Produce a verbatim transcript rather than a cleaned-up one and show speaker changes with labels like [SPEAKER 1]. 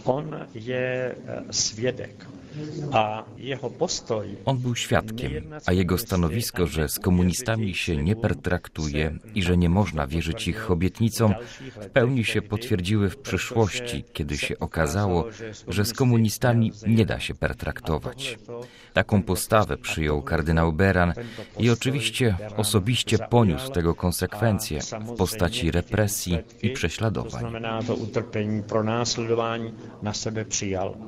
[SPEAKER 1] On je świadek, a jego postoj...
[SPEAKER 2] On był świadkiem, a jego stanowisko, że z komunistami się nie pertraktuje i że nie można wierzyć ich obietnicom, w pełni się potwierdziły w przyszłości, kiedy się okazało, że z komunistami nie da się pertraktować. Taką postawę przyjął kardynał Beran i oczywiście osobiście poniósł tego konsekwencje w postaci represji i prześladowań.
[SPEAKER 1] To znamená to utrpení, pronásledování na sebe přijal.